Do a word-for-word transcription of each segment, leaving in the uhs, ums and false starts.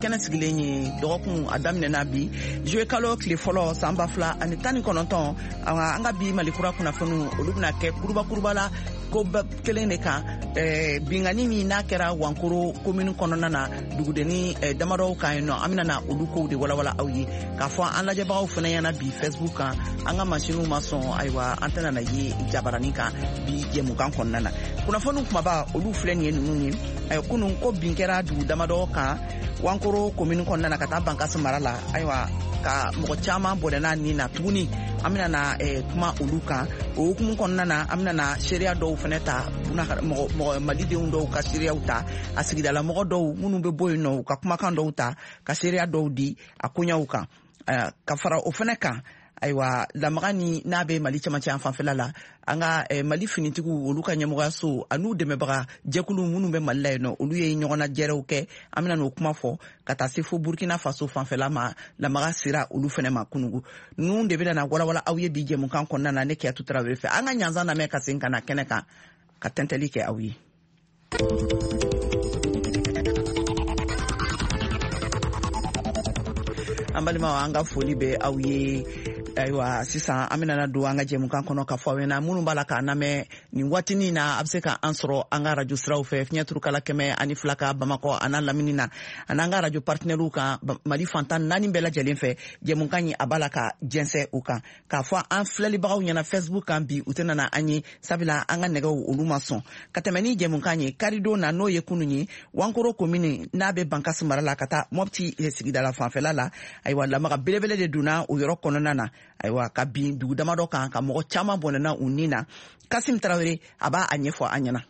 kɛnɛ sigilen ye dɔgɔkun a daminɛna bi juwe kalo tile fɔlɔ san ba fila ani tan ni kɔnɔntɔn an ka bi malikura kunnafoni olu bɛna kɛ kuruba kuruba la ko kelen de kan bingani min n'a kɛra Wankoro commune kɔnɔna na dugudeni damadɔw kan yen nɔ an bɛna na olu kow de walawala aw ye k'a fɔ an lajɛbagaw fana ɲɛna bi Facebook kan an ka machines ma sɔn ayiwa an tɛna na ye jabarani kan bi jɛmukan kɔnɔna na kunnafoni kumaba olu filɛ nin ye ninnu ye kunun ko bin kɛra dugu damadɔ kan Wankoro commune kɔnɔna na ka taa Bankasi mara la ayiwa ka mɔgɔ caman bɔnɛna nin na tuguni an bɛna na kuma olu kan o hukumu kɔnɔna na an bɛna na seereya dɔw fana ta mɔgɔ malidenw dɔw ka seereyaw ta a sigidala mɔgɔ dɔw minnu bɛ bɔ yen nɔ u ka kumakan dɔw ta ka seereya dɔw di a koɲɛw kan ka fara o fana kan ayiwa lamaga ni n'a bɛ Mali camancɛ an fanfɛla la an ka Mali finitigiw olu ka ɲɛmɔgɔyaso an'u dɛmɛbaga jɛkulu minnu bɛ Mali la yen nɔ olu ye ɲɔgɔnna jɛrɛw kɛ an bɛna n'o kuma fɔ ka taa se fo Burkina Faso fanfɛla ma lamaga sera olu fana ma kunugu ninnu de bɛna na walawala aw ye bi jɛmukan kɔnɔna na ne Kiyatu Tarawele fɛ an ka ɲanzan lamɛn ka segin ka na kɛnɛ kan ka tɛntɛli kɛ aw ye. An balimaw an ka foli bɛ aw ye ayiwa sisan an bɛna don an ka jɛmukan kɔnɔ ka fɔ aw ɲɛna minnu b'a la k'a lamɛn nin waatinin na a bɛ se ka an sɔrɔ an ka radio siraw fɛ fiɲɛturu kala kɛmɛ ani fila ka Bamakɔ a n'a lamini na ani an ka radio partenaires kan Mali fantan naani bɛɛ lajɛlen fɛ jɛmukan in a b'a la ka jɛnsɛn o kan k'a fɔ an filɛlibagaw ɲɛna Facebook kan bi u tɛna na an ye sabula an ka nɛgɛw olu ma sɔn ka tɛmɛ ni jɛmukan ye karidon na n'o ye kunun ye Wankoro commune n'a bɛ Bankasi mara la ka taa Mopti sigidala fanfɛla la ayiwa lamaga belebele de donna o yɔrɔ kɔnɔna na ayiwa ka bin dugu damadɔ kan ka mɔgɔ caman bɔnɛna u ni na Kasim Tarawele a b'a a ɲɛfɔ an ɲɛna.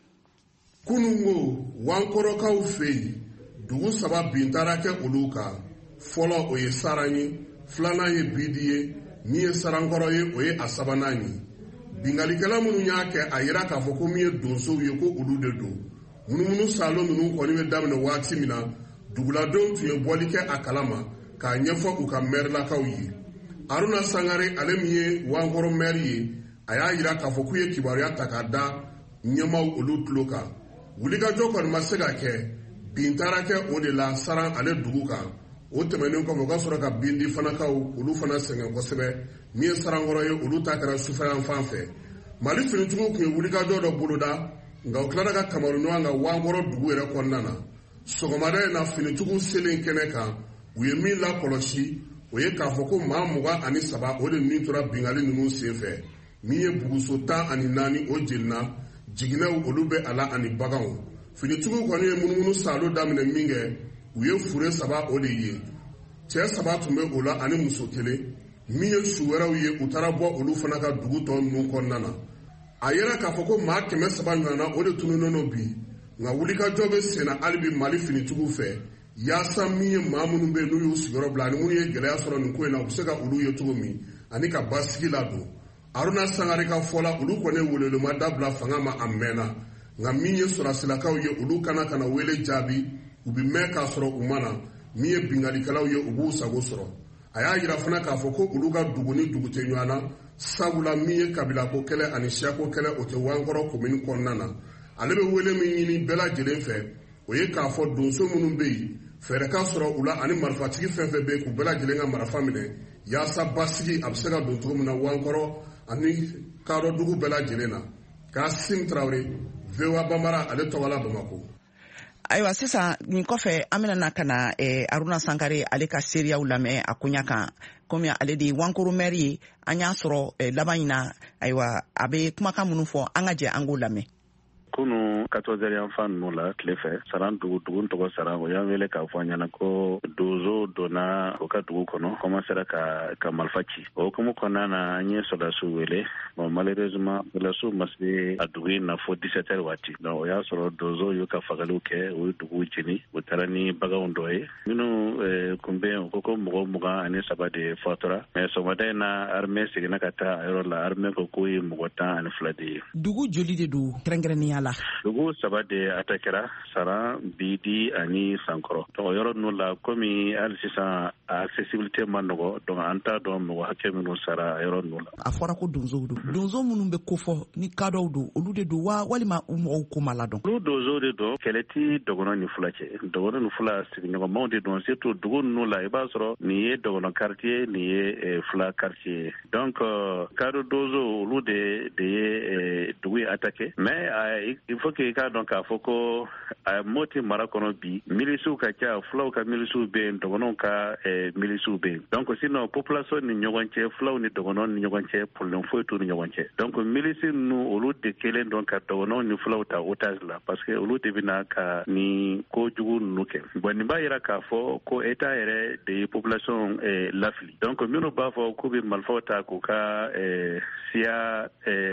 Kunungo Wankorokaw fɛ yen dugu saba bin taara kɛ olu kan fɔlɔ o ye Saran ye filanan ye Bidi ye min ye Sarankɔrɔ ye o ye a sabanan ye bingalikɛla minnu y'a kɛ a yira k'a fɔ ko min ye donsow ye ko olu de don munumunu salo ninnu kɔni bɛ daminɛ waati min na duguladenw tun ye bɔli kɛ a kalama k'a ɲɛfɔ u ka mɛrilakaw ye Aruna Sangare ale min ye Wankoro mɛri ye a y'a yira k'a fɔ k'u ye kibaruya ta k'a da ɲɛmaw olu tulo kan wulikajɔ kɔni ma se ka kɛ bin taara kɛ o de la Saran ale dugu kan o tɛmɛnen kɔfɛ o ka sɔrɔ ka bin di fanakaw olu fana sɛgɛn kosɛbɛ min ye Sarankɔrɔ ye olu ta kɛra sufɛyan fan fɛ Mali finitigiw tun ye wulikajɔ dɔ boloda nka u tilara ka kamaru ɲɔgɔn kan Wankoro dugu yɛrɛ kɔnɔna na sɔgɔmada in na finitigiw selen kɛnɛ kan u ye min lakɔlɔsi o ye k'a fɔ ko maa mugan ani saba o de nin tora bingali ninnu senfɛ min ye buguso tan ani naani o jelinna jiginɛw olu bɛ a la ani baganw finitigiw kɔni ye munumunu salo daminɛ min kɛ u ye fure saba o de ye cɛ saba tun bɛ o la ani muso kelen min ye su wɛrɛw ye u taara bɔ olu fana ka dugu tɔ ninnu kɔnɔna na a yɛrɛ k'a fɔ ko maa kɛmɛ saba ɲɔgɔnna o de tununnen bi nka wulikajɔ bɛ senna hali bi Mali finitigiw fɛ yaasa min ye maa minnu bɛ n'u y'u sigiyɔrɔ bila ani minnu ye gɛlɛya sɔrɔ nin ko in na u bɛ se ka olu ye cogo min ani ka basigi ladon Aruna Sangare ka fɔ la olu kɔni welelema dabila fanga ma a mɛnna nka min ye sɔrɔsilakaw ye olu kana kana wele jaabi u bɛ mɛn k'a sɔrɔ u ma na min ye bingalikɛlaw ye u b'u sago sɔrɔ a y'a yira fana k'a fɔ ko olu ka dugu ni dugu tɛ ɲɔgɔn na sabula min ye kabilako kɛlɛ ani siyako kɛlɛ o tɛ Wankoro commune kɔnɔna na ale bɛ wele min ɲini bɛɛ lajɛlen fɛ o ye k'a fɔ donso minnu bɛ yen fɛɛrɛ ka sɔrɔ u la ani marifatigi fɛn fɛn bɛ yen k'u bɛɛ lajɛlen ka marifa minɛ yaasa basigi a bɛ se ka don cogo min na Wankoro ani kadɔ dugu bɛɛ lajɛlen na Kasim Tarawele V O A Bambara ale tɔgɔ la Bamakɔ. Ayiwa sisan nin kɔfɛ an bɛna na ka na Aruna Sangare ale ka seereyaw lamɛn a koɲa kan komi ale de ye Wankoro mɛri ye an y'a sɔrɔ laban in na ayiwa a bɛ kumakan minnu fɔ an ka jɛ an k'o lamɛn. Kunu quatorze yan fan ninnu la tile fɛ Saran dugu dugu tɔgɔ Saran o y'an wele k'a fɔ an ɲɛna ko donso donna o ka dugu kɔnɔ commencera ka ka marifa ci o hukumu kɔnɔna na an ye sɔrɔdasiw wele bon malheureusement sɔrɔdasiw ma se a dugu in na fo dix-sept heures waati donc o y'a sɔrɔ donso y'u ka fagaliw kɛ o ye dugu jeni o taara ni baganw dɔ ye minnu kunbɛn ko ko mɔgɔ mugan ani saba de fatura mais sɔgɔmada in na armée seginna ka taa a yɔrɔ la armée ko k'o ye mɔgɔ tan ani fila de ye. Dugu joli de don kɛrɛnkɛrɛnnenya la? Dugu saba de atakɛra Saran, Bidi ani Sankɔrɔ. Donc yɔrɔ ninnu la komi hali sisan accessibilité ma nɔgɔ donc an t'a dɔn mɔgɔ hakɛ minnu sara yɔrɔ ninnu la. A fɔra ko donsow don. Donso minnu bɛ kofɔ ni kadɔw don olu de don wa walima u mɔgɔw ko ma ladɔn? Olu donsow de don, kɛlɛ ti dɔgɔnɔ ni fila cɛ. Dɔgɔnɔ ni fila sigiɲɔgɔnmaw de don surtout dugu ninnu la i b'a sɔrɔ nin ye dɔgɔnɔ quartier nin ye fila quartier. Donc kadɔ donso olu de de ye dugu ye attaqué mais il faut que i k'a dɔn k'a fɔ ko a Moti mara kɔnɔ bi milisiw ka ca fulaw ka milisiw bɛ yen dɔgɔnɔw ka milisiw bɛ yen donc sinon population ni ɲɔgɔn cɛ fulaw ni dɔgɔnɔw ni ɲɔgɔn cɛ problème foyi t'u ni ɲɔgɔn cɛ donc milisi ninnu olu de kelen dɔn ka dɔgɔnɔw ni fulaw ta otage la parce que olu de bɛna ka ni kojugu ninnu kɛ bon nin b'a yira k'a fɔ ko état yɛrɛ de ye population lafili donc minnu b'a fɔ k'u bɛ marifaw ta k'u ka siya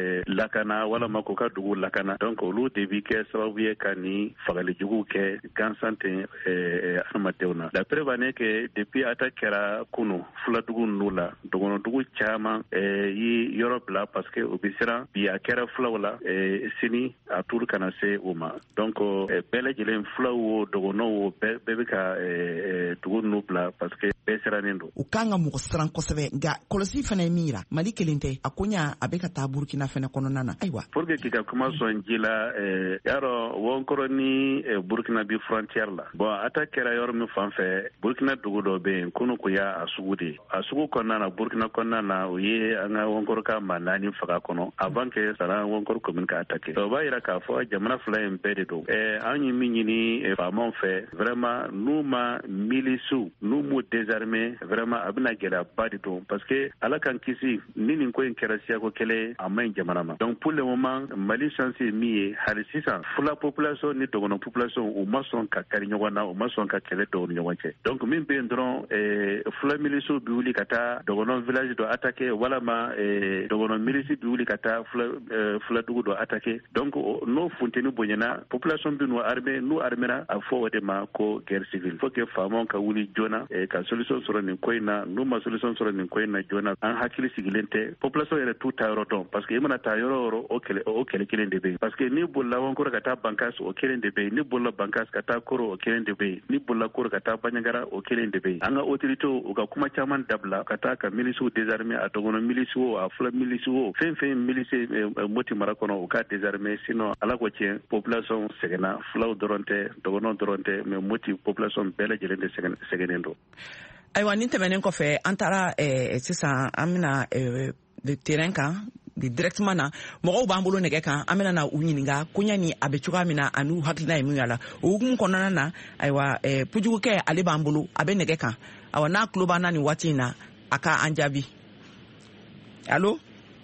lakana walama k'u ka dugu lakana donc olu de bi kɛ sababu ye ka ni fagalijugu kɛ gansan tɛ adamadenw na la preuve en est que depuis attaque kɛra kunu fuladugu ninnu la dɔgɔnɔdugu caman ye yɔrɔ bila parce que u bɛ siran bi a kɛra fulaw la sini a tuuru kana se u ma donc bɛɛ lajɛlen fulaw o dɔgɔnɔw o bɛɛ bɛ ka dugu ninnu bila parce que bɛɛ sirannen don. U kan ka mɔgɔ siran kosɛbɛ nka kɔlɔsi fana ye min yira Mali kelen tɛ a ko ɲa a bɛ ka taa Burkina fana kɔnɔna na ayiwa. Pour que k'i ka kuma sɔn ji la yarɔ Wɔnkɔrɔ ni Burkina bi frontière la bon attaque kɛra yɔrɔ min fan fɛ Burkina dugu dɔ bɛ yen kunu ko y'a sugu de ye a sugu kɔnɔna na Burkina kɔnɔna na o ye an ka Wɔnkɔrɔ ka maa naani faga kɔnɔ avant que Saran Wɔnkɔrɔ commune ka attaqué o b'a yira k'a fɔ jamana fila in bɛɛ de don an ye min ɲini faamaw fɛ vraiment n'u ma milisiw n'u m'u désarmé vraiment a bɛna gɛlɛyaba de don parce que ala kan kisi ni nin ko in kɛra siyako kɛlɛ a ma ɲi jamana ma donc pour le moment Mali chance ye min ye hali sisan fula population ni dɔgɔnɔ population u ma sɔn ka kari ɲɔgɔn na u ma sɔn ka kɛlɛ dɔw ni ɲɔgɔn cɛ donc min bɛ yen dɔrɔn fula milisiw bi wuli ka taa dɔgɔnɔ village dɔ attaqué walama dɔgɔnɔ milisi bi wuli ka taa fula dugu dɔ attaqué donc n'o funteni bonyana population bi n'u armée n'u armera a fɔ o de ma ko guerre civile faut que faamaw ka wuli joona ka solution sɔrɔ nin ko in na n'u ma solution sɔrɔ nin ko in na joona an hakili sigilen tɛ population yɛrɛ t'u ta yɔrɔ dɔn parce que i mana taa yɔrɔ o yɔrɔ o kɛlɛ o kɛlɛ kelen de bɛ yen parce que ni bolila Wɔnkɔrɔ ka taa Bankas o kelen de bɛ yen ni bolila Bankas ka taa Koro o kelen de bɛ yen ni bolila Koro ka taa Banɲagara o kelen de bɛ yen an ka autorités u ka kuma caman dabila ka taa ka milisiw désarmer a dɔgɔnɔ milisiw a fula milisiw fɛn fɛn milisi Moti mara kɔnɔ u ka désarmer sinon ala ko tiɲɛ population sɛgɛnna fulaw dɔrɔn tɛ dɔgɔnɔ dɔrɔn tɛ mais Moti population bɛɛ lajɛlen de sɛgɛnnen don. Ayiwa nin tɛmɛnen kɔfɛ an taara sisan an bɛna terrain kan directement na mɔgɔw b'an bolo nɛgɛ kan an bɛna na u ɲininka ko ɲani a bɛ cogoya min na ani u hakilina ye min y'a la o hukumu kɔnɔna na ayiwa pujugukɛ ale b'an bolo a bɛ nɛgɛ kan ayiwa n'a tulo b'an na nin waati in na a ka an jaabi allo.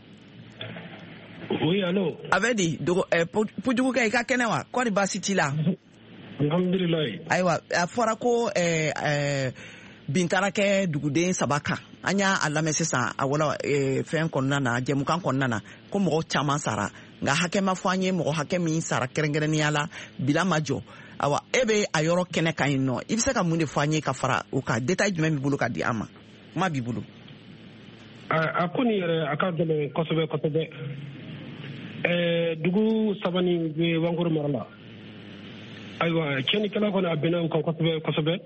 Oui, allo. A bɛ di pujugukɛ i ka kɛnɛ wa kɔri baasi t'i la. Alhamdulilayi. Ayiwa a fɔra ko bin taara kɛ duguden saba kan an y'a lamɛn sisan a wala fɛn kɔnɔna na jɛmukan kɔnɔna na ko mɔgɔ caman sara nka hakɛ ma fɔ an ye mɔgɔ hakɛ min sara kɛrɛnkɛrɛnnenya la bila ma jɔ awa e bɛ a yɔrɔ kɛnɛ kan yen nɔ i bɛ se ka mun de fɔ an ye ka fara o kan détail jumɛn b'i bolo ka di an ma kuma b'i bolo. a ko nin yɛrɛ a ka gɛlɛn kosɛbɛ kosɛbɛ ɛɛ dugu saba nin bɛ Wɔnkɔrɔ mara la ayiwa tiɲɛnikɛla kɔni a bɛnna u kan kosɛbɛ kosɛbɛ.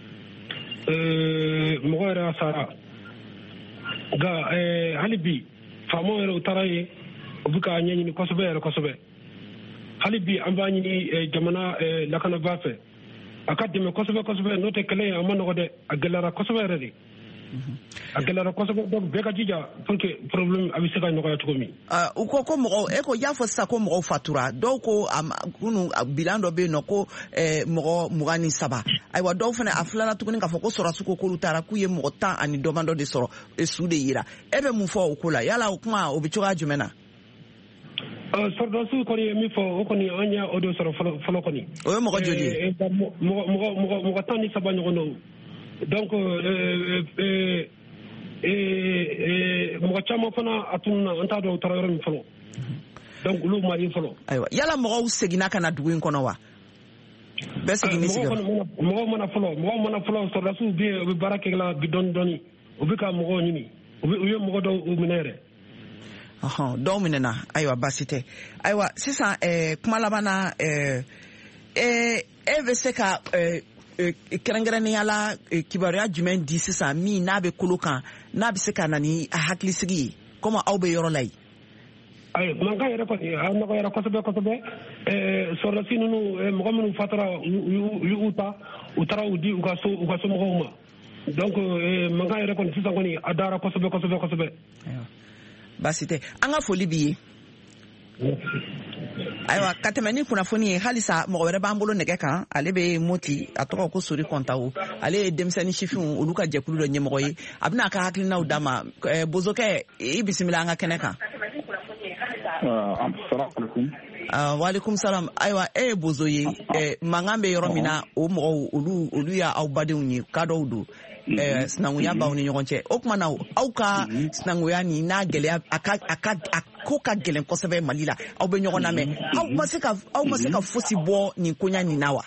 mɔgɔ yɛrɛ y'a sara nka hali bi faamaw yɛrɛ u taara yen u bɛ k'a ɲɛɲini kosɛbɛ yɛrɛ kosɛbɛ hali bi an b'a ɲini jamana lakanabaa fɛ a ka dɛmɛ kosɛbɛ kosɛbɛ n'o tɛ kɛlɛ ye a ma nɔgɔ dɛ a gɛlɛyara kosɛbɛ yɛrɛ de a gɛlɛyara kosɛbɛ donc bɛɛ ka jija pour que problème a bɛ se ka nɔgɔya cogo min. u ko ko mɔgɔw e ko y'a fɔ sisan ko mɔgɔw fatura dɔw ko kunu bilan dɔ bɛ yen nɔ ko mɔgɔ mugan ni saba ayiwa dɔw fana a filala tuguni k'a fɔ ko sɔrɔdasi ko k'olu taara k'u ye mɔgɔ tan ani dɔmandɔ de sɔrɔ su de yira e bɛ mun fɔ o ko la yala o kuma o bɛ cogoya jumɛn na. sɔrɔdasiw kɔni ye min fɔ o kɔni an y'a o de sɔrɔ fɔlɔ kɔni. o ye mɔgɔ joli ye. mɔgɔ tan ni saba ɲɔgɔn don donc mɔgɔ caman fana a tununa an t'a dɔn u taara yɔrɔ min fɔlɔ donc olu ma ye fɔlɔ. ayiwa yala mɔgɔw seginna ka na dugu in kɔnɔ wa. bɛɛ seginni sigiyɔrɔ mɔgɔw mana fɔlɔ mɔgɔw mana fɔlɔ sɔrɔdasiw bɛ yen u bɛ baara kɛ la bi dɔɔni dɔɔni u bɛ ka mɔgɔw ɲini u ye mɔgɔ dɔw minɛ yɛrɛ. ɔhɔn dɔw minɛna ayiwa baasi tɛ ayiwa sisan ɛɛ kuma laban na ɛɛ ɛɛ e bɛ se ka ɛɛ kɛrɛnkɛrɛnnenya la kibaruya jumɛn di sisan min n'a bɛ kolo kan n'a bɛ se ka na ni hakilisigi ye komi aw bɛ yɔrɔ la yen. ayi mankan yɛrɛ kɔni a nɔgɔyara kosɛbɛ kosɛbɛ ɛɛ sɔrɔdasi ninnu mɔgɔ minnu fatara u y'u ta u taara u di u ka so u ka somɔgɔw ma donc mankan yɛrɛ kɔni sisan kɔni a dara kosɛbɛ kosɛbɛ kosɛbɛ. baasi tɛ an ka foli b'i ye. ayiwa ka tɛmɛ ni kunnafoni ye halisa mɔgɔ wɛrɛ b'an bolo nɛgɛ kan ale bɛ moti a tɔgɔ ko sori kɔntawo ale ye denmisɛnnin sifinw olu ka jɛkulu dɔ ɲɛmɔgɔ ye a bɛna a ka hakilinaw d'a ma bozokɛ i bisimila an ka kɛnɛ kan. waaleykum salam ayiwa e ye bozo ye mankan bɛ yɔrɔ min na o mɔgɔw olu olu y'aw badenw ye kadɔw don sinankunya b'aw ni ɲɔgɔn cɛ o tuma na aw ka sinankunya ni n'a gɛlɛya a ka a ka a ko ka gɛlɛn kosɛbɛ Mali la aw bɛ ɲɔgɔn lamɛn aw ma se ka aw ma se ka fosi bɔ nin koɲa nin na wa.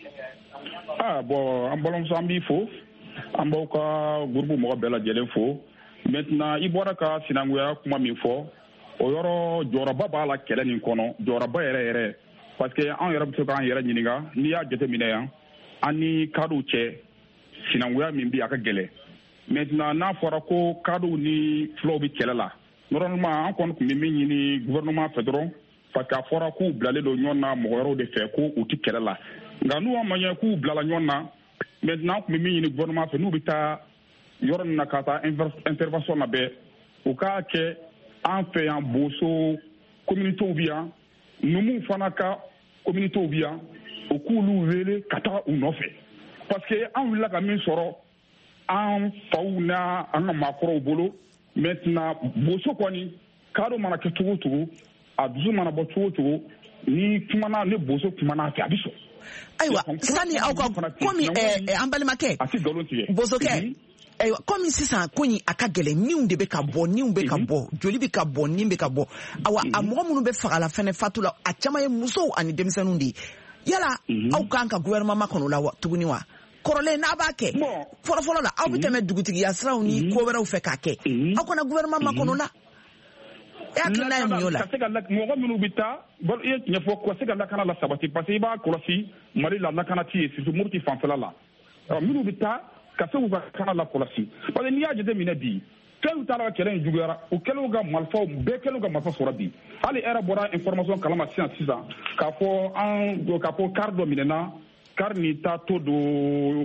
ah bon an balimamuso an b'i fo an b'aw ka groupe mɔgɔ bɛɛ lajɛlen fo maintenant i bɔra ka sinankunya kuma min fɔ o yɔrɔ jɔyɔrɔba b'a la kɛlɛ nin kɔnɔ jɔyɔrɔba yɛrɛ yɛrɛ parce que an yɛrɛ bɛ se k'an yɛrɛ ɲininka n'i y'a jateminɛ yan an ni kadɔw cɛ sinankunya min bi a ka gɛlɛ maintenant n'a fɔra ko kadɔw ni fulaw bɛ kɛlɛ la normalement an kɔni tun bɛ min ɲini gouvernement fɛ dɔrɔn parce que a fɔra k'u bilalen don ɲɔgɔn na mɔgɔ wɛrɛw de fɛ ko u tɛ kɛlɛ la nka n'u ma ɲɛ k'u bilala ɲɔgɔn na maintenant an tun bɛ min ɲini gouvernement fɛ n'u bɛ taa yɔrɔ min na ka taa intervention labɛn u k'a kɛ an fɛ yan boso communautés bi yan numuw fana ka communautés bi yan u k'olu wele ka taga u nɔfɛ parce que an wulila ka min sɔrɔ an faw n'a an ka maakɔrɔw bolo maintenant boso kɔni kadɔ mana kɛ cogo o cogo a dusu mana bɔ cogo o cogo ni kumana ni boso kumana fɛ a bɛ sɔn. ayiwa sani aw ka komi an balimakɛ bosokɛ ayiwa komi sisan ko nin a ka gɛlɛn niw de bɛ ka bɔ niw bɛ ka bɔ joli bɛ ka bɔ nin bɛ ka bɔ awa a mɔgɔ minnu bɛ fagala fɛnɛ fatu la a caman ye musow ani denmisɛnninw de ye yala aw kan ka gouvernement kɔnɔ la tuguni wa kɔrɔlen n'a b'a kɛ fɔlɔfɔlɔ la aw bɛ tɛmɛ dugutigiya siraw ni ko wɛrɛw fɛ k'a kɛ aw kana gouvernement kɔnɔ la e hakilina ye mun y'o la. mɔgɔ minnu bɛ taa i ye tiɲɛ fɔ ka se ka lakana la sabati parce que i b'a kɔlɔsi Mali la lakana tɛ yen surtout Mopti fanfɛla la minnu bɛ taa ka se k'u ka lakana la kɔlɔsi parce que n'i y'a jateminɛ bi fɛnw taara ka kɛlɛ in juguyara u kɛlen ka marifaw bɛɛ kɛlen ka marifa sɔrɔ bi hali ɛrɛ bɔra information kalama sisan sisan k'a fɔ an k'a fɔ kari dɔ minɛna kari ni taa to don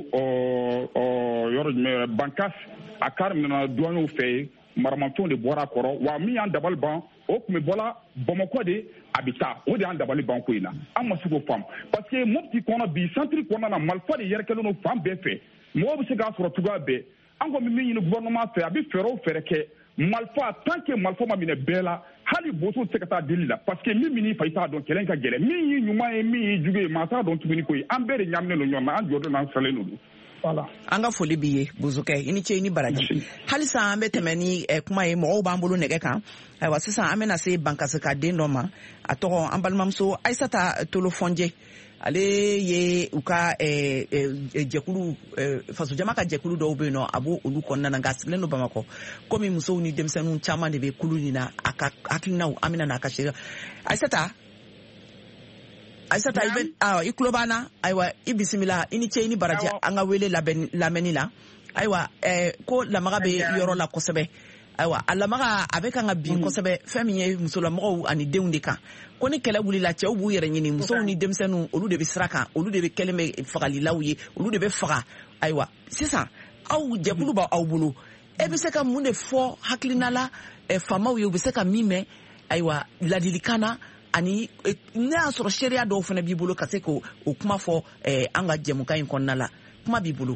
yɔrɔ jumɛn Bankas a kari minɛna douaniers fɛ yen maramafɛnw de bɔra a kɔrɔ wa min y'an dabali ban o tun bɛ bɔla Bamakɔ de a bɛ taa o de y'an dabali ban ko in na an ma se k'o faamu parce que Mopti kɔnɔ bi centre kɔnɔna na marifa de yɛrɛkɛlen don fan bɛɛ fɛ mɔgɔw bɛ se k'a sɔrɔ cogoya bɛɛ an kɔni bɛ min ɲini gouvernement fɛ a bɛ fɛɛrɛ o fɛɛrɛ kɛ marifa tant que marifa ma minɛ bɛɛ la hali boso tɛ se ka taa deli la parce que min min'i fa i t'a dɔn kɛlɛ in ka gɛlɛn min y'i ɲuman ye min y'i jugu ye maa t'a dɔn tuguni ko ye an bɛɛ de ɲaaminen don ɲɔgɔn na an jɔlen n'an salen don. Voilà. An ka foli b'i ye bozokɛ i ni ce i ni baraji halisa an bɛ tɛmɛ ni kuma ye mɔgɔw b'an bolo nɛgɛ kan ayiwa sisan an bɛna se Bankasi ka den dɔ ma a tɔgɔ an balimamuso Ayisata Tolo Fɔnje ale ye u ka jɛkulu faso jama ka jɛkulu dɔw bɛ yen nɔ a b'o olu kɔnɔna na nka a sigilen don Bamakɔ komi musow ni denmisɛnninw caman de bɛ kulu nin na a ka hakilinaw an bɛna n'a ka seere Ayisata Ayisata i bɛ i tulo b'an na ayiwa i bisimila i ni ce i ni baraji an ka wele lamɛnni la ayiwa ko lamaga bɛ yɔrɔ la kosɛbɛ ayiwa a lamaga a bɛ kan ka bin kosɛbɛ fɛn min ye musolamɔgɔw ani denw de kan ko ni kɛlɛ wulila cɛw b'u yɛrɛ ɲini musow ni denmisɛnninw olu de bɛ sira kan olu de bɛ kɛlen bɛ fagalilaw ye olu de bɛ faga ayiwa sisan aw jɛkulu b'aw bolo e bɛ se ka mun de fɔ hakilina la faamaw ye u bɛ se ka min mɛn ayiwa ladilikan na ani ne y'a sɔrɔ sariya dɔw fana b'i bolo ka se k'o kuma fɔ an ka jɛmukan in kɔnɔna la kuma b'i bolo.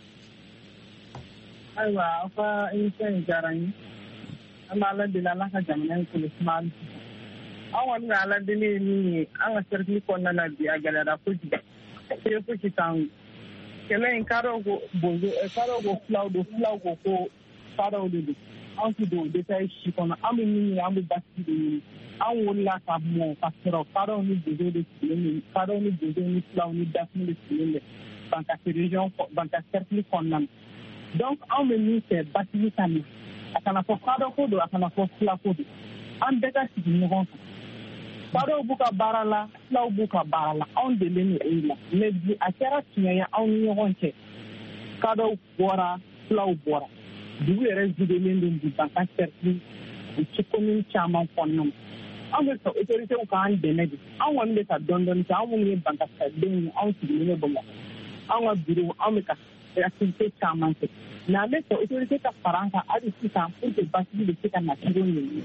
ayiwa aw ka émission in diyara n ye an bɛ ala deli ala ka jamana in kolo suma an kɔni ka ala deli ye min ye an ka cercle kɔnɔna na bi a gɛlɛyara kojugu se fosi t'an kɛlɛ in kadɔw ko bozo kadɔw ko fulaw don fulaw ko ko kadɔw de don an ti do détail si kɔnɔ an bɛ min ɲini an bɛ basigi de ɲini an wulila ka mɔ ka sɔrɔ kadɔw ni bozow de sigilen bɛ kadɔw ni bozow ni filaw ni dafiniw de sigilen bɛ Bankasi région Bankasi cercle kɔnɔna na donc an bɛ min fɛ basigi ka ɲɛ a kana fɔ kadɔ ko don a kana fɔ fila ko don an bɛɛ ka sigi ɲɔgɔn kan kadɔw b'u ka baara la filaw b'u ka baara la anw delen don o la mais bi a kɛra tiɲɛ ye anw ni ɲɔgɔn cɛ kadɔw bɔra filaw bɔra dugu yɛrɛ videlen don bi Bankasi cercle ci commune caman kɔnɔna na an bɛ fɛ autorités k'an dɛmɛ de an kɔni bɛ ka dɔɔni dɔɔni kɛ anw minnu ye Bankasidenw ye anw sigilen bɛ Bamakɔ an ka bureau an bɛ ka activité caman kɛ mais an bɛ fɛ autorités ka fara an kan hali sisan pour que basigi bɛ se ka na cogo min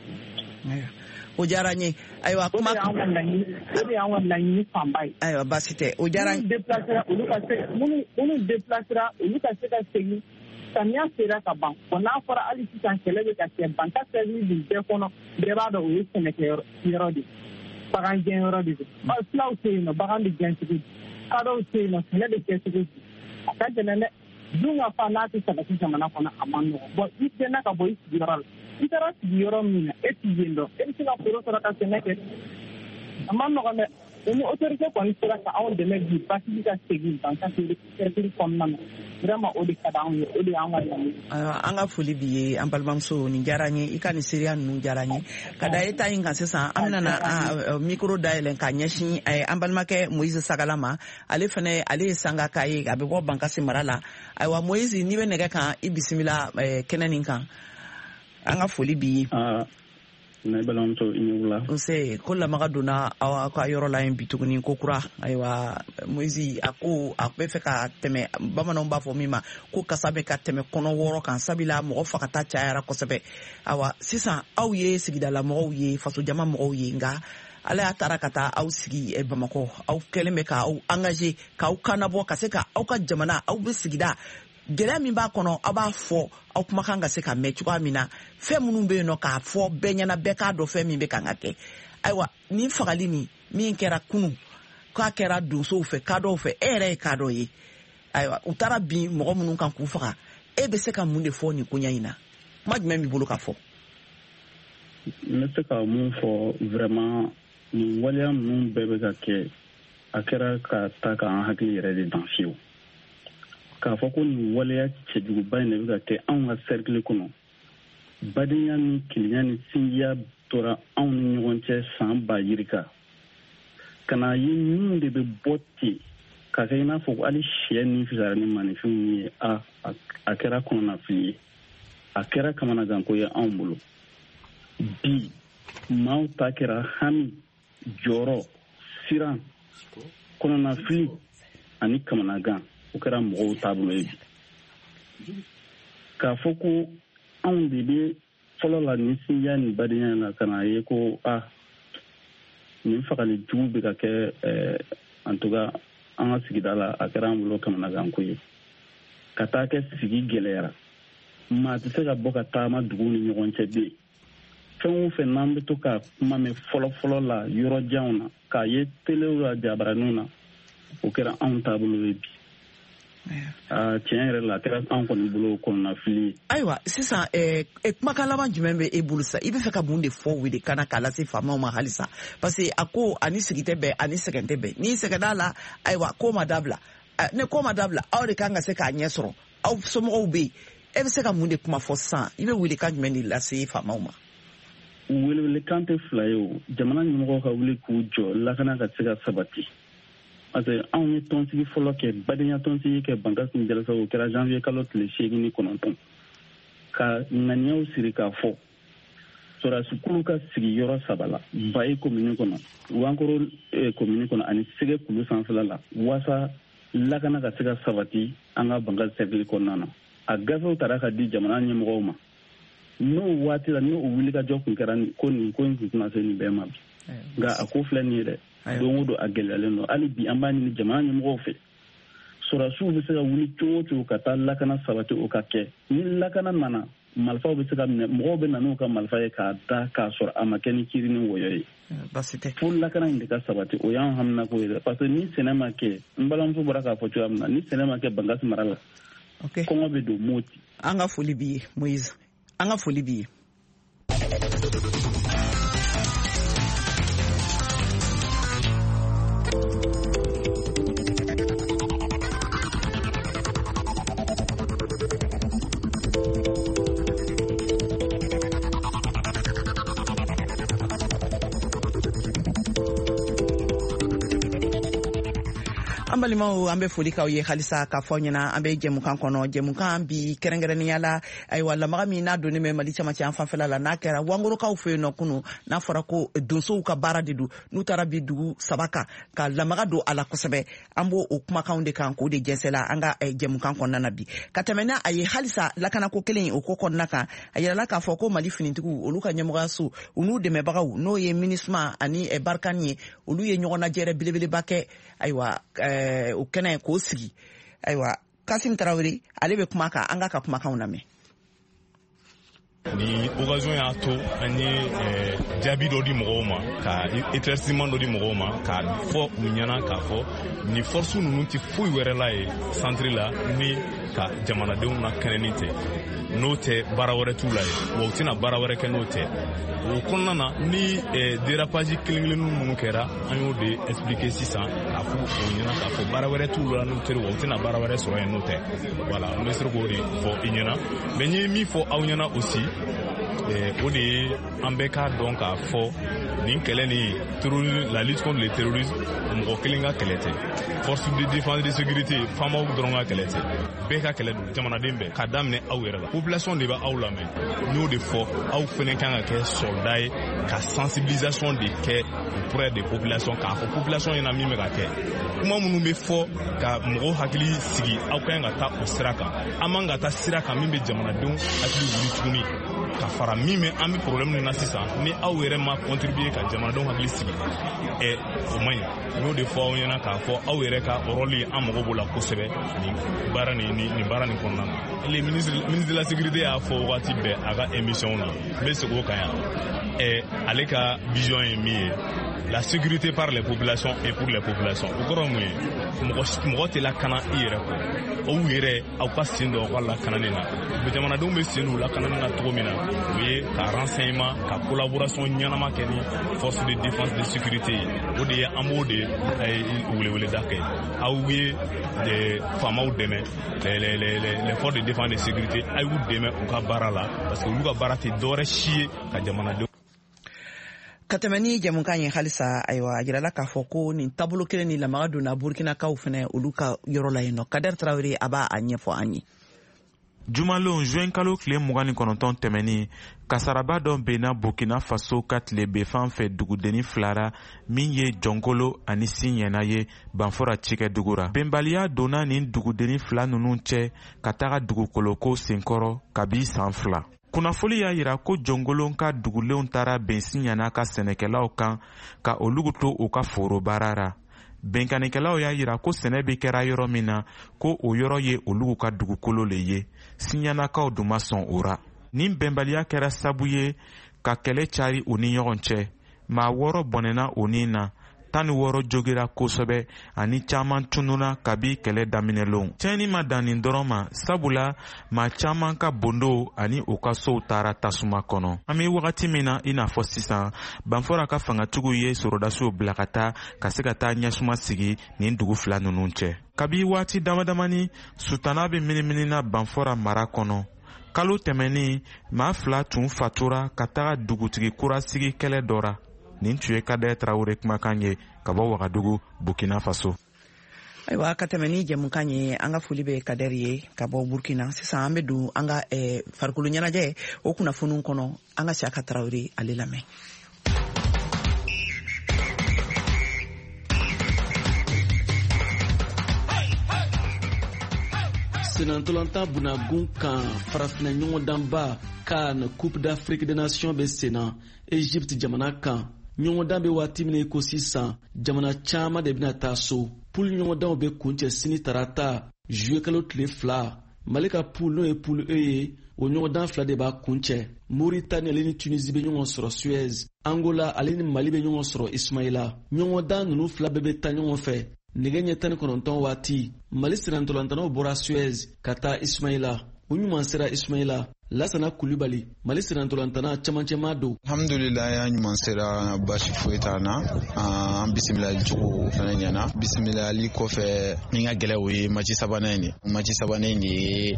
o diyara n ye ayiwa kuma o de y'an ka laɲini fanba ye ayiwa baasi tɛ o diyara n ye olu ka se minnu déplacera olu ka se ka segin samiya sera ka ban bon n'a fɔra hali sisan kɛlɛ bɛ ka kɛ Bankasi cercle nin bɛɛ kɔnɔ bɛɛ b'a dɔn o ye sɛnɛkɛ yɔrɔ de bagan gɛn yɔrɔ de don filaw tɛ yen nɔ bagan bɛ gɛn cogo di kadɔw tɛ yen nɔ sɛnɛ bɛ kɛ cogo di a ka gɛlɛn dɛ dun ka fa n'a tɛ sabati jamana kɔnɔ a man nɔgɔn bon i tɛna ka bɔ i sigiyɔrɔ la i taara sigiyɔrɔ min na e t'i yen dɔn e bɛ se ka foro sɔrɔ ka sɛnɛ kɛ a man nɔgɔn dɛ ni autorité kɔni sera ka anw dɛmɛ bi basigi ka segin Bankasi cercle kɔnɔna na vraiment o de ka d'anw ye o de y'an ka laɲini an ka foli b'i ye an balimamuso nin diyara n ye i ka nin seereya ninnu diyara n ye ka da e ta in kan sisan an bɛna micro dayɛlɛn ka ɲɛsin an balimakɛ Moise Sagala ma ale fana ale ye sangaka ye a bɛ bɔ Bankasi mara la ayiwa Moise n'i bɛ nɛgɛ kan i bisimila kɛnɛ nin kan an ka foli b'i ye ne balimamuso i ni wula nse ko lamaga donna aw ka yɔrɔ la yen bi tuguni ko kura ayiwa Moise a ko a bɛ fɛ ka tɛmɛ bamananw b'a fɔ min ma ko kasa bɛ ka tɛmɛ kɔnɔ wɔɔrɔ kan sabula mɔgɔ fagata cayara kosɛbɛ awa sisan aw ye sigidala mɔgɔw ye faso jama mɔgɔw ye nka ala y'a taara ka taa aw sigi Bamakɔ aw kɛlen bɛ k'aw engagé k'aw kannabɔ ka se ka aw ka jamana aw bɛ sigida gɛlɛya min b'a kɔnɔ aw b'a fɔ aw kumakan ka se ka mɛn cogoya min na fɛn minnu bɛ yen nɔ k'a fɔ bɛɛ ɲɛna bɛɛ k'a dɔn fɛn min bɛ kan ka kɛ ayiwa nin fagali nin min kɛra kunun k'a kɛra donsow fɛ kadɔw fɛ e yɛrɛ ye kadɔ ye ayiwa u taara bin mɔgɔ minnu kan k'u faga e bɛ se ka mun de fɔ nin koɲɛ in na kuma jumɛn b'i bolo ka fɔ. n bɛ se ka mun fɔ vraiment nin waleya ninnu bɛɛ bɛ ka kɛ a kɛra ka ta k'an hakili yɛrɛ de dan fiyewu k'a fɔ ko nin waleya cɛjuguba in de bɛ ka kɛ anw ka cercle kɔnɔ badenya ni kelenya ni sinjiya tora anw ni ɲɔgɔn cɛ san ba yirika ka na ye minnu de bɛ bɔ ten k'a kɛ i n'a fɔ hali sɛ ni fisara ni maninfinw ye a a kɛra kɔnɔnafili ye a kɛra kamanaganko ye anw bolo bi maaw ta kɛra hami jɔyɔrɔ siran kɔnɔnafili ani kamanagan o kɛra mɔgɔw taabolo ye bi k'a fɔ ko anw de bɛ fɔlɔ la ni sinjiya ni badenya na ka na ye ko a nin fagali jugu bɛ ka kɛ en tout cas an ka sigida la a kɛra an bolo kamanaganko ye ka taa kɛ sigi gɛlɛyara maa tɛ se ka bɔ ka taama duguw ni ɲɔgɔn cɛ bilen fɛn o fɛn n'an bɛ to ka kuma mɛn fɔlɔ-fɔlɔ la yɔrɔ janw na k'a ye telew la jabaraninw na o kɛra anw taabolo ye bi tiɲɛ yɛrɛ la a kɛra anw kɔni bolo kɔnɔnafili ye. ayiwa sisan kumakan laban jumɛn bɛ e bolo sisan i bɛ fɛ ka mun de fɔ wele kana k'a lase faamaw ma halisa parce que a ko ani sigi tɛ bɛn ani sɛgɛn tɛ bɛn n'i sɛgɛnna la ayiwa ko ma dabila ne ko ma dabila aw de kan ka se k'a ɲɛ sɔrɔ aw somɔgɔw bɛ yen e bɛ se ka mun de kuma fɔ sisan i bɛ wele kan jumɛn de lase faamaw ma. welewelekan tɛ fila ye o jamana ɲɛmɔgɔw ka wuli k'u jɔ lakana ka se ka sabati parce que anw ye tɔnsigi fɔlɔ kɛ badenya tɔnsigi kɛ Bankasi ni Jalasa o kɛra janvier kalo tile seegin ni kɔnɔntɔn ka ŋaniyaw siri k'a fɔ sɔrɔdasi ka sigi yɔrɔ saba la Bayi commune kɔnɔ Wankoro commune kɔnɔ ani Sege kulu sanfɛla la waasa lakana ka se ka sabati an ka Bankasi cercle kɔnɔna na a gafew taara ka di jamana ɲɛmɔgɔw ma n'o waati la n'o wulikajɔ kun kɛra ko nin ko in kun tɛna se nin bɛɛ ma bi nka a ko filɛ nin ye dɛ don o don a gɛlɛyalen don hali bi an b'a ɲini jamana ɲɛmɔgɔw fɛ sɔrɔdasiw bɛ se ka wuli cogo o cogo ka taa lakana sabati o ka kɛ ni lakana nana marifaw bɛ se ka minɛ mɔgɔw bɛ na n'u ka marifa ye k'a da k'a sɔrɔ a ma kɛ ni kiiri ni wɔyɔ ye fo lakana in de ka sabati o y'an haminako ye dɛ parce que ni sɛnɛ ma kɛ n balimamuso bɔra k'a fɔ cogoya min na ni sɛnɛ ma kɛ Bankasi mara la kɔngɔ bɛ don Moti. an ka foli b'i ye Moise an ka foli b'i ye. An balimaw an bɛ foli k'aw ye halisa k'a fɔ ɲɛna an bɛ jɛmukan kɔnɔ jɛmukan bi kɛrɛnkɛrɛnnenya la ayiwa lamaga min n'a donnen bɛ Mali camancɛ an fanfɛla la n'a kɛra wangorokaw fɛ yen nɔ kunu n'a fɔra ko donsow ka baara de don n'u taara bi dugu saba kan ka lamaga don a la kosɛbɛ an b'o o kumakanw de kan k'o de jɛnsɛla an ka jɛmukan kɔnɔna na bi ka tɛmɛ n'a a ye halisa lakanako kelen o ko kɔnɔna kan a yirala k'a fɔ ko Mali finitigiw olu ka ɲɛmɔgɔyaso u n'u dɛmɛbagaw n'o ye MINUSMA ani Barkani ye olu ye ɲɔgɔn najɛrɛ belebeleba kɛ ayiwa o kɛnɛ k'o sigi ayiwa Kasim Tarawele ale bɛ kuma kan an ka ka kumakanw lamɛn. Ni occasion y'a to an ye jaabi dɔ di mɔgɔw ma ka éclaircissement dɔ di mɔgɔw ma ka fɔ u ɲɛna k'a fɔ ni force ninnu tɛ foyi wɛrɛ la ye centre la ni ka jamanadenw na kɛnɛni tɛ n'o tɛ baara wɛrɛ t'u la ye wa u tɛna baara wɛrɛ kɛ n'o tɛ o kɔnɔna na ni dérapage kelen kelen minnu kɛra an y'o de expliquer sisan k'a fɔ o ɲɛna k'a fɔ baara wɛrɛ t'u la n'o tɛ wa u tɛna baara wɛrɛ sɔrɔ yen n'o tɛ voilà n bɛ se k'o de fɔ i ɲɛna mais n ye min fɔ aw ɲɛna aussi o de ye an bɛɛ k'a dɔn k'a fɔ nin kɛlɛ ni la lutte contre le terrorisme mɔgɔ kelen ka kɛlɛ tɛ force de défense de sécurité faamaw dɔrɔn ka kɛlɛ tɛ bɛɛ ka kɛlɛ don jamanaden bɛɛ ka daminɛ aw yɛrɛ la population de bɛ aw lamɛn n y'o de fɔ aw fɛnɛ kan ka kɛ soldat ye ka sensibilisation de kɛ auprès des populations k'a fɔ population ɲɛna min bɛ ka kɛ kuma minnu bɛ fɔ ka mɔgɔw hakili sigi aw kan ka taa o sira kan an man ka taa sira kan min bɛ jamanadenw hakili wuli tuguni ka fara min bɛ an bɛ problème min na sisan ni aw yɛrɛ ma contribuer ka jamanadenw hakili sigi ɛ o man ɲi n'o de fɔ aw ɲɛna k'a fɔ aw yɛrɛ ka rôle an mago b'o la kosɛbɛ nin baara nin nin baara nin kɔnɔna na le ministre ministre de la sécurité y'a fɔ waati bɛɛ a ka émission na n bɛ segin o kan yan ɛ ale ka vision ye min ye la sécurité par les populations et pour les populations o kɔrɔ mun ye mɔgɔ mɔgɔ tɛ lakana i yɛrɛ kɔ aw yɛrɛ aw ka sen don aw ka lakanani na mais jamanadenw bɛ sen don lakanani na cogo min na o ye ka renseignement ka collaboration ɲɛnama kɛ ni force de défense de sécurité ye o de ye an b'o de weleweleda kɛ aw ye faamaw dɛmɛ les les les forces de défense de sécurité a y'u dɛmɛ u ka baara la parce que olu ka baara tɛ dɔwɛrɛ si ye ka jamanadenw ka tɛmɛ ni jɛmukan ye halisa ayiwa a jirala k'a fɔ ko nin taabolo kelen ni lamaga donna Burkinakaw fɛnɛ olu ka yɔrɔ la yen nɔ Kader Tarawele a b'a ɲɛfɔ an ye. Jumalon juin kalo tile mugan ni kɔnɔntɔn tɛmɛni kasaraba dɔ benna Burkina Faso ka tile bɛfan fɛ dugudenni filara min ye Jɔnkolo ani Siɲɛna ye Banfora cikɛdugura. Bɛnbaliya donna nin dugudenni fila ninnu cɛ ka taga dugukoloko senkɔrɔ kabi san fila. Kunnafoli y'a yira ko Jɔnkolo ka dugulenw taara bɛn Siɲɛna ka sɛnɛkɛlaw kan ka olu to u ka foro baara ra. Bɛnkanikɛlaw y'a yira ko sɛnɛ bɛ kɛra yɔrɔ min na ko o yɔrɔ ye olu ka dugukolo le ye. Siɲɛnakaw dun ma sɔn o ra. Nin bɛnbaliya kɛra sabu ye ka kɛlɛ cari u ni ɲɔgɔn cɛ. Maa wɔɔrɔ bɔnɛna o ni na. Tan ni wɔɔrɔ jogira kosɛbɛ ani caman tununa kabi kɛlɛ daminɛlenw. Tiɲɛni ma dan nin dɔrɔn ma sabula maa caman ka bondo ani u ka sow taara tasuma kɔnɔ. An bɛ wagati min na i n'a fɔ sisan Banfora ka fangatigiw ye sorodasiw bila ka taa ka se ka taa ɲɛsuma sigi nin dugu fila ninnu cɛ. Kabi waati damadamani sutana bɛ miniminina Banfora mara kɔnɔ. Kalo tɛmɛni maa fila tun fatura ka taga dugutigi kura sigi kɛlɛ dɔ ra. Nin tun ye Kader Tarawele kumakan ye ka bɔ Wagadugu Burkina Faso. Ayiwa ka tɛmɛ ni jɛmukan ye an ka foli bɛ Kader ye ka bɔ Burkina sisan an bɛ don an ka farikolo ɲɛnajɛ o kunnafoniw kɔnɔ an ka Siyaka Tarawele ale lamɛn. Senatolanta Bunagun kan farafina ɲɔgɔndanba kan Coupe d'Afrique des Nations bɛ senna Egypte jamana kan ɲɔgɔndan bɛ waati min ko sisan jamana caman de bɛna taa so. Poule ɲɔgɔndanw bɛ kuncɛ sini tarata juillet kalo tile fila Mali ka poule n'o ye poule E ye o ɲɔgɔndan fila de b'a kuncɛ. Mauritanie ale ni Tunisie bɛ ɲɔgɔn sɔrɔ Suez, Angola ale ni Mali bɛ ɲɔgɔn sɔrɔ Ismaïla. Ɲɔgɔndan ninnu fila bɛɛ bɛ taa ɲɔgɔn fɛ. Nɛgɛ ɲɛ tan ni kɔnɔntɔn waati Mali senatolantanaw bɔra Suez ka taa Ismaïla. o ɲuman sera Ismaila Lasana Kulibali Mali Sirantolantana camancɛ maa don. Alhamdulillah ya ɲuman sera basi foyi t'an na an bisimilali cogo fana ɲɛna bisimilali kɔfɛ min ka gɛlɛ o ye match sabanan ye match sabanan ye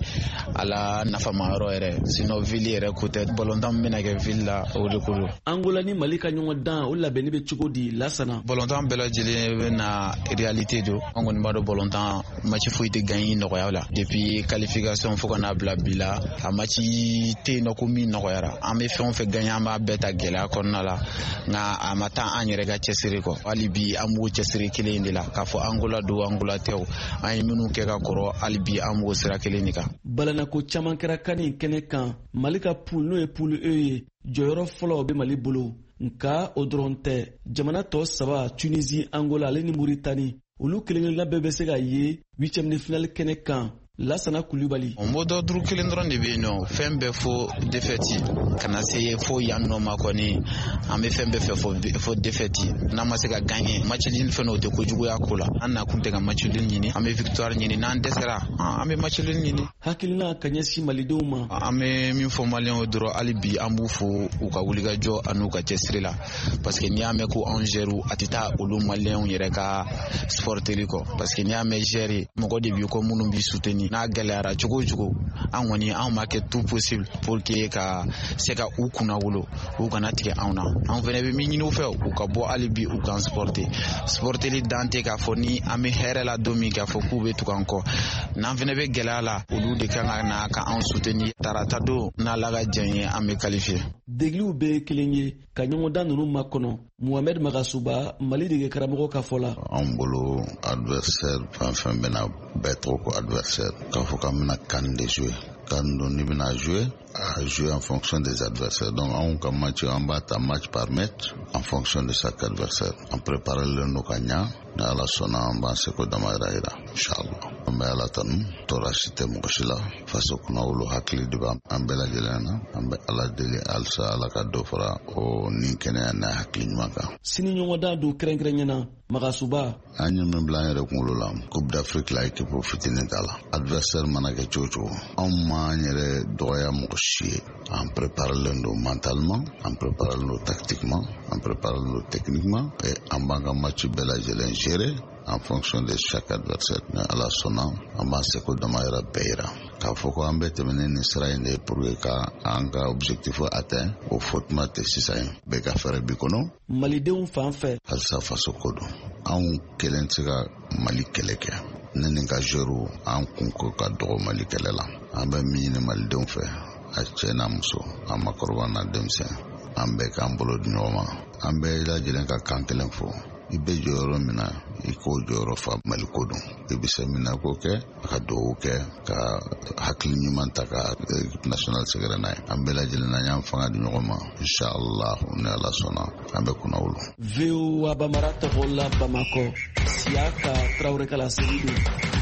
ala nafama yɔrɔ yɛrɛ sinon ville yɛrɛ côté ballontan min bɛna kɛ ville la o de ko don. Angola ni Mali ka ɲɔgɔn dan o labɛnni bɛ cogo di Lasana? Ballontan bɛɛ lajɛlen bɛ na réalité don an kɔni b'a dɔn ballontan match foyi tɛ gagner nɔgɔya la depuis qualification fo ka n'a bila bi la a match te yen nɔ ko min nɔgɔyara an bɛ fɛn o fɛn gagner an b'a bɛɛ ta gɛlɛya kɔnɔna la nka a ma taa an yɛrɛ ka cɛsiri kɔ hali bi an b'o cɛsiri kelen in de la k'a fɔ Angola don Angola tɛ o an ye minnu kɛ ka kɔrɔ hali bi an b'o sira kelen de kan. Balanako caman kɛra kani kɛnɛ kan Mali ka poule n'o ye poule E ye jɔyɔrɔ fɔlɔ bɛ Mali bolo nka o dɔrɔn tɛ jamana tɔ saba Tunisie Angola ale ni Mauritanie olu kelen-kelenna bɛɛ bɛ se ka ye huitième de finale kɛnɛ kan. Lasana Kulibali. On bɔ dɔ duru kelen dɔrɔn de bɛ yen nɔ fɛn bɛɛ fo défaite kana se fo yan nɔ ma kɔni an bɛ fɛn bɛɛ fɛ fo fo défaite n'an ma se ka gagner match nul fɛn o tɛ kojuguya ko la an na kun tɛ ka match nul ɲini an bɛ victoire ɲini n'an dɛsɛra an bɛ match nul ɲini. Hakilina ka ɲɛsin malidenw ma. An bɛ min fɔ maliyɛnw dɔrɔn hali bi an b'u fo u ka wulikajɔ ani u ka cɛsiri la parce que n'i y'a mɛn ko anw gère a tɛ taa olu maliyɛnw yɛrɛ ka sporteli kɔ parce que n'i y'a mɛn gère mɔgɔ de b'i kɔ minnu b'i soutenir n'a gɛlɛyara cogo o cogo an kɔni an b'a kɛ tout possible pour que ka se ka u kunna wolo u kana tigɛ anw na an fɛnɛ bɛ min ɲini u fɛ u ka bɔ hali bi u kan sporter sporteli dan tɛ k'a fɔ ni an bɛ hɛrɛ la don min k'a fɔ k'u bɛ tugu an kɔ n'an fɛnɛ bɛ gɛlɛya la olu de kan ka na ka anw soutenir tarata don n'Ala ka jɛn ye an bɛ qualifier. Degliw bɛ kelen ye ka ɲɔgɔndan ninnu makɔnɔ Mohamed Magasuba Mali dege karamɔgɔ ka fɔ la. An bolo adversaire fɛn fɛn bɛna bɛɛ tɔgɔ ko adversaire k'a fɔ k'an bɛna kan de jouer kan don ni bɛna jouer à jouer en fonction des adversaires donc anw ka match an b'a ta match par match en fonction de chaque adversaire an préparelen don ka ɲa ni Ala sɔnna an b'an seko damayira yira inchallah an bɛ Ala tanu tɔɔrɔ si tɛ mɔgɔ si la faso kunna wolo hakili de b'an bɛɛ lajɛlen na an bɛ Ala deli halisa Ala ka dɔ fara o ni kɛnɛya n'a hakili ɲuman kan. Sini ɲɔgɔndan don kɛrɛnkɛrɛnnena Magasuba an ye min bila an yɛrɛ kunkolo la Coupe d'Afrique la équipe fitinin t'a la adversaire mana kɛ cogo cogo anw m'an yɛrɛ dɔgɔya mɔgɔ si ye an préparelen don mentalement an préparelen don tactiquement an préparelen don techniquement et an b'an ka match bɛɛ lajɛlen gérer en fonction de chaque adversaire ni Ala sɔnna an b'an seko damayira bɛɛ yira k'a fɔ ko an bɛ tɛmɛ ni sira in de pour que ka an ka objectif atteint o fɔtuma tɛ sisan ye bɛɛ ka fɛɛrɛ bi kɔnɔ malidenw fan fɛ halisa faso ko don anw kelen tɛ se ka Mali kɛlɛ kɛ ne ni ka joueur an kun ko ka dɔgɔ Mali kɛlɛ la an bɛ min ɲini malidenw fɛ a cɛ n'a muso a makɔrɔba n'a denmisɛn an bɛɛ k'an bolo di ɲɔgɔn ma an bɛɛ lajɛlen ka kan kelen fɔ i bɛ jɔyɔrɔ min na i k'o jɔyɔrɔ fa Mali ko don i bɛ se min na k'o kɛ ka dugawu kɛ ka hakili ɲuman ta ka équipe nationale sɛgɛrɛ n'a ye an bɛɛ lajɛlen na y'an fanga di ɲɔgɔn ma inchallah ni Ala sɔnna an bɛ kunna wolo. V O A Bamara tɔgɔ la Bamako Siaka Traoré Kala Seydou.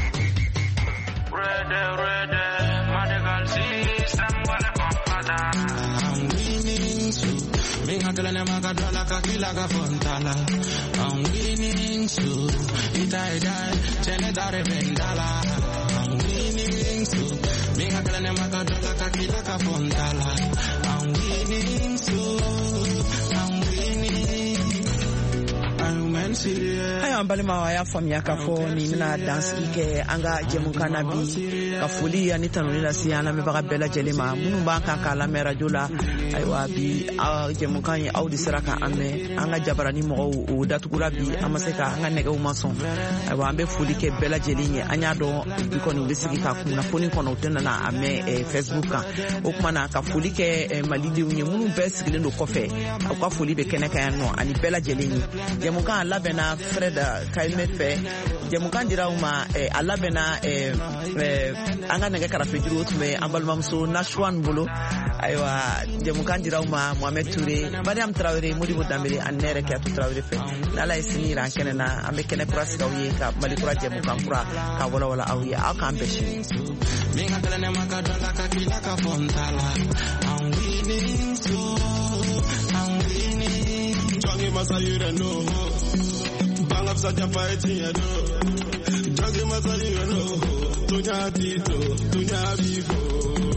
Minga kelene magadola kakila ka fontala I'm winning too Itai dai Chene dare bendala I'm winning too Minga kelene magadola kakila ka fontala I'm winning too I'm winning I'm men serious. Ayo balima wa ya faamuya k'a fɔ ni bɛna dansigi kɛ an ka jɛmukan na bi ka foli ani tanuni lase an lamɛnbaga bɛɛ lajɛlen ma minnu b'an kan k'a lamɛn radio la ayiwa bi jɛmukan ye aw de sera ka an mɛn an ka jabarani mɔgɔw o datugura bi an ma se ka an ka nɛgɛw ma sɔn ayiwa an bɛ foli kɛ bɛɛ lajɛlen ye an y'a dɔn bi kɔni u bɛ sigi ka kunnafoni kɔnɔ u tɛ nana a mɛn Facebook kan o tuma na ka foli kɛ malidenw ye minnu bɛɛ sigilen don kɔfɛ u ka foli bɛ kɛnɛ kan yan nɔ ani bɛɛ lajɛlen ye jɛmukan labɛnna Freda Kaime fɛ jɛmukan dira u ma a labɛnna an ka nɛgɛ karafe juru o tun bɛ an balimamuso Nashwan bolo ayiwa jɛmukan dira u ma Mohamed Touré Mariam Traoré Modibo Dambele ani ne yɛrɛ Kiyatu Traoré fɛ n'Ala ye sini yira an kɛnɛ na an bɛ kɛnɛ kura sigi aw ye ka Mali kura jɛmukan kura ka walawala aw ye aw k'an bɛɛ sini. Bang up such a fighting, you know. Jogging my son, you know. Tunya Tito, Tunya Vivo.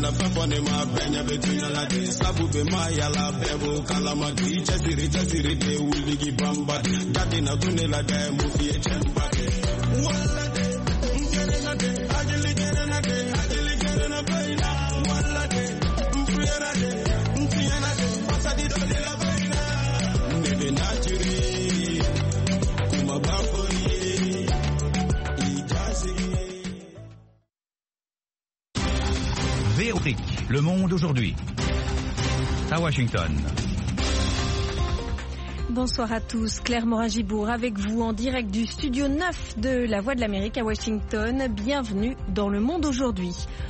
na pepo ne ma benya betunya la de sabu be ma ya la bebo kalama di chesiri chesiri de wuli gi bamba dadi na tune la de mu fi chemba de wala de ngere na de agili gere na de agili gere na baila wala de mfriera de mfriera de pasadi do de la baila nebe na chiri kuma bafori itasi. V O T, Le Monde aujourd'hui, à Washington. Bonsoir à tous, Claire Morin-Gibourg avec vous en direct du studio neuf de La Voix de l'Amérique à Washington. Bienvenue dans Le Monde aujourd'hui.